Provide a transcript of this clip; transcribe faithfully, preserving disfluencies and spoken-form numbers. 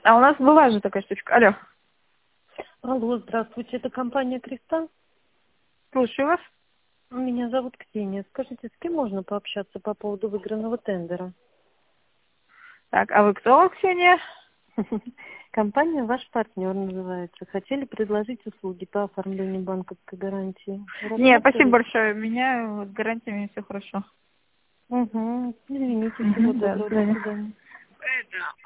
А у нас была же такая штучка. Алло. Алло, здравствуйте, это компания «Кристалл». Слушаю вас. Меня зовут Ксения. Скажите, с кем можно пообщаться по поводу выигранного тендера? Так, а вы кто, Ксения? Компания «Ваш партнер» называется. Хотели предложить услуги по оформлению банковской гарантии. Нет, спасибо Рассматриваете? большое. У меня вот с гарантиями все хорошо. Угу. Извините, всего Мгм, да, до доброго, до свидания. свидания.